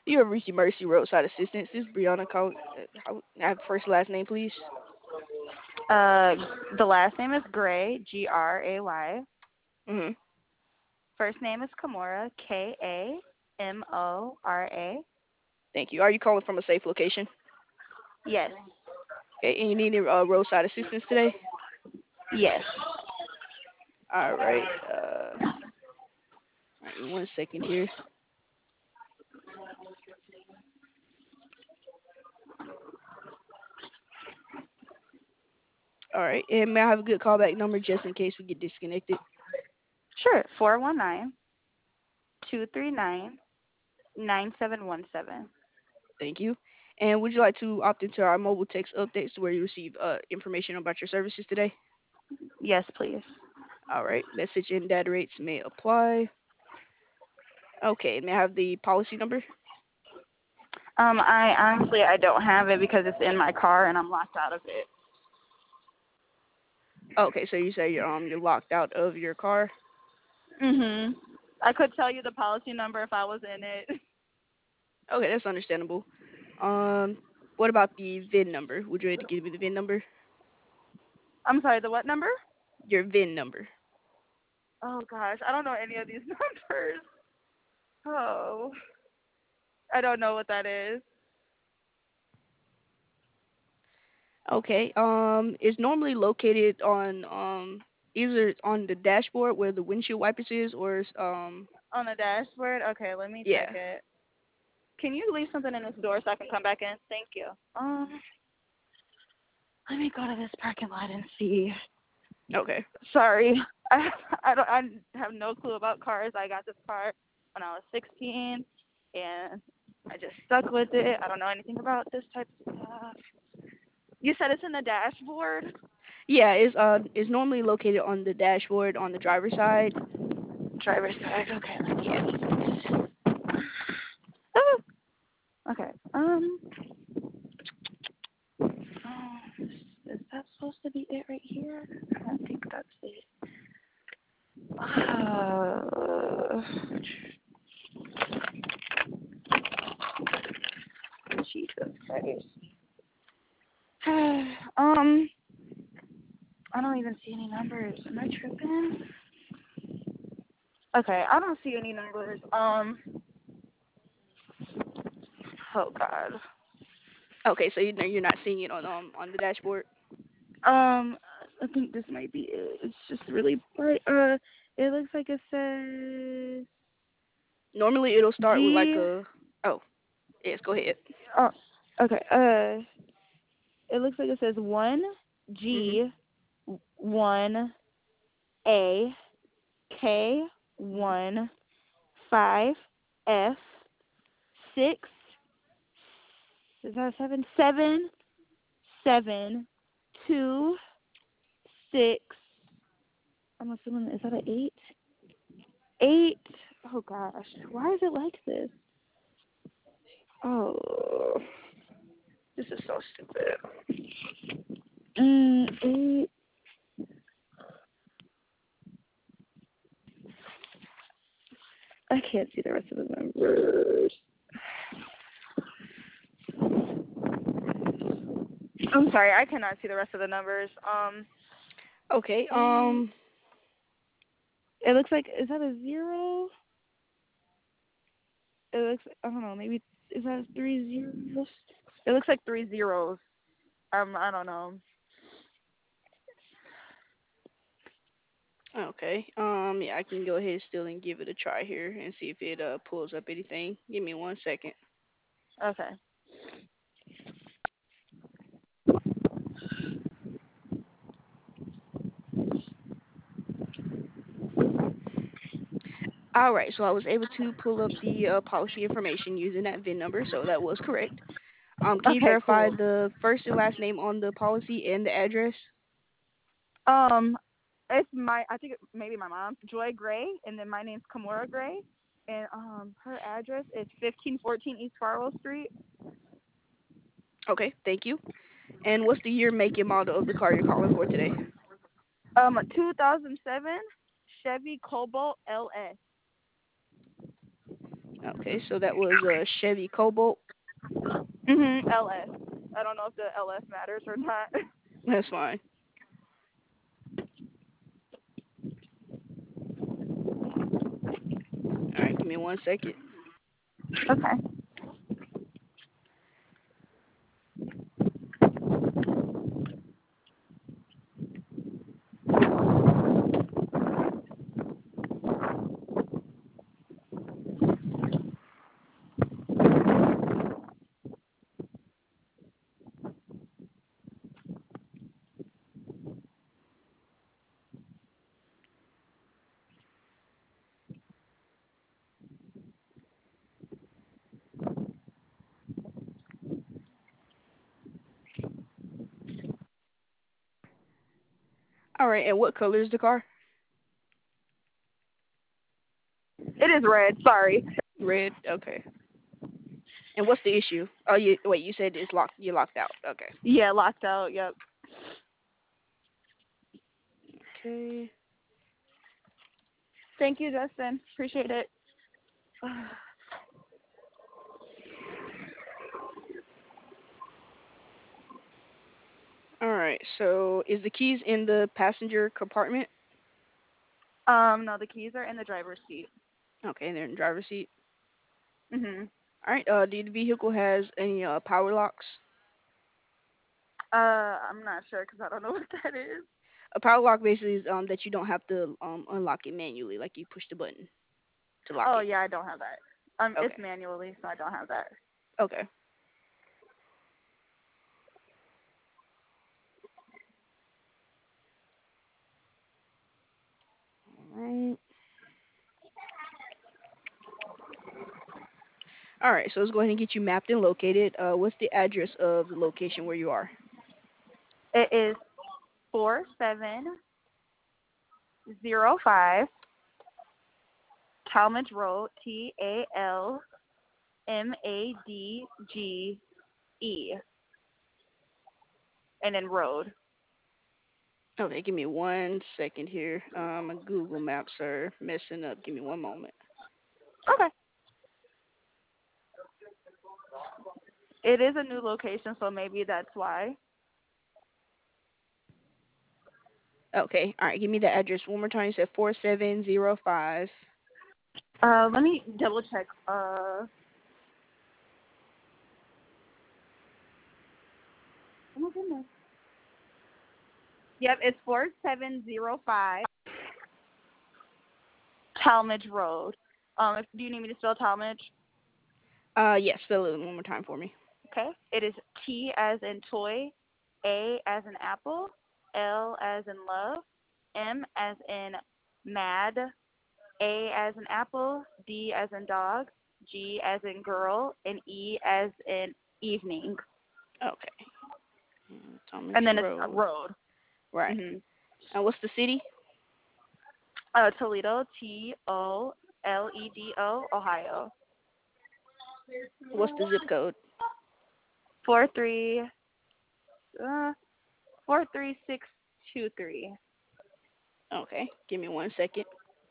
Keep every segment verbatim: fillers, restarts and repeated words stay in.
You have reached Mercy Roadside Assistance. This is Brianna. Call, uh, how, have first and last name, please. Uh, the last name is Gray, G R A Y. Mhm. First name is Kimura, K A M O R A. Thank you. Are you calling from a safe location? Yes, Okay. And you need uh, roadside assistance today? yes. All right. Uh, all right. One second here. All right. And may I have a good callback number just in case we get disconnected? Sure, four one nine two three nine nine seven one seven. Thank you. And would you like to opt into our mobile text updates where you receive uh, information about your services today? Yes, please. All right. Message and data rates may apply. Okay. May I have the policy number? Um, I honestly I don't have it because it's in my car and I'm locked out of it. Okay. So you say you're um you're locked out of your car. Mhm. I could tell you the policy number if I was in it. Okay, that's understandable. Um, what about the V I N number? Would you like to give me the V I N number? I'm sorry, the what number? Your V I N number. Oh gosh, I don't know any of these numbers. Oh, I don't know what that is. Okay. Um, it's normally located on um either on the dashboard where the windshield wipers is, or um On the dashboard? Okay, let me check yeah. it. Can you leave something in this door so I can come back in? Thank you. Um, let me go to this parking lot and see. Okay. Sorry, I I don't I have no clue about cars. I got this car when I was sixteen, and I just stuck with it. I don't know anything about this type of stuff. You said it's in the dashboard. Yeah, it's uh it's normally located on the dashboard on the driver's side. Driver's side. Okay. Let me Yeah. Oh, okay. Um. um, Is, is that supposed to be it right here? I don't think that's it. Uh, Jesus Christ. um. I don't even see any numbers. Am I tripping? Okay, I don't see any numbers. Um. Oh God. Okay, so you know you're not seeing it on um on the dashboard. Um. I think this might be it. It's just really bright. Uh. It looks like it says Normally it'll start with like G. a oh yes, go ahead. Oh. Okay. Uh. It looks like it says one Mhm. G one A K one five F six. Is that a seven? Seven seven two six. I'm assuming, is that an eight? Eight. Oh gosh, why is it like this? Oh, this is so stupid. Mm, eight. I can't see the rest of the numbers. I'm sorry, I cannot see the rest of the numbers. Um, Okay. eight. Um. It looks like, is that a zero? It looks, I don't know, maybe, is that three zeros? It looks like three zeros. Um, I don't know. Okay. Um. Yeah, I can go ahead still and give it a try here and see if it uh pulls up anything. Give me one second. Okay. All right. So I was able to pull up the uh, policy information using that V I N number, so that was correct. Um. Can you Okay, verify cool. the first and last name on the policy and the address? Um, it's my, I think it, maybe my mom, Joy Gray, and then my name's Kimura Gray, and um, her address is fifteen fourteen East Farwell Street. Okay. Thank you. And what's the year, make, and model of the car you're calling for today? Um, two thousand seven Chevy Cobalt L S. Okay, so that was a Chevy Cobalt. Mhm. L S. I don't know if the L S matters or not. That's fine. All right, give me one second. Okay. All right, and what color is the car? It is red. Sorry. Red. Okay. And what's the issue? Oh, you wait. You said it's locked. You're locked out. Okay. Yeah, locked out. Yep. Okay. Thank you, Justin. Appreciate it. All right. So is the keys in the passenger compartment? Um, no, the keys are in the driver's seat. Okay, they're in the driver's seat. Mhm. All right. Uh, do the vehicle has any uh power locks? Uh, I'm not sure because I don't know what that is. A power lock basically is um that you don't have to um unlock it manually, like you push the button to lock Oh it. yeah, I don't have that. Um, it's Okay. manually, so I don't have that. Okay. All right. All right. So let's go ahead and get you mapped and located. Uh, what's the address of the location where you are? It is four seven zero five Talmadge Road, T A L M A D G E, and then road. Okay, give me one second here. Um, my Google Maps are messing up. Give me one moment. Okay. It is a new location, so maybe that's why. Okay, all right. Give me the address one more time. You said four seven zero five. Uh, let me double check. Uh, oh my goodness. Yep, it's four seven zero five Talmadge Road. Um, if, do you need me to spell Talmadge? Uh, yes. Spell it one more time for me. Okay. It is T as in toy, A as in apple, L as in love, M as in mad, A as in apple, D as in dog, G as in girl, and E as in evening. Okay. Mm, Thomas And then it's a Road. road. Right. Mhm. And what's the city? Uh, Toledo, T O L E D O, Ohio. What's the zip code? Four three, uh, four three six two three. Okay. Give me one second.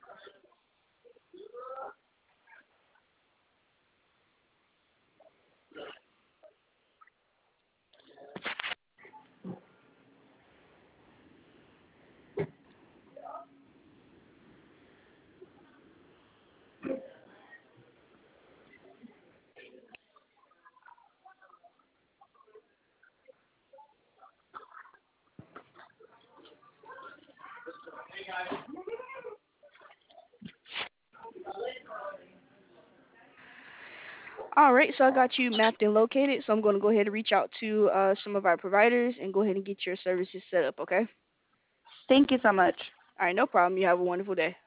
All right. So I got you mapped and located. So I'm going to go ahead and reach out to uh, some of our providers and go ahead and get your services set up. Okay. Thank you so much. All right. No problem. You have a wonderful day.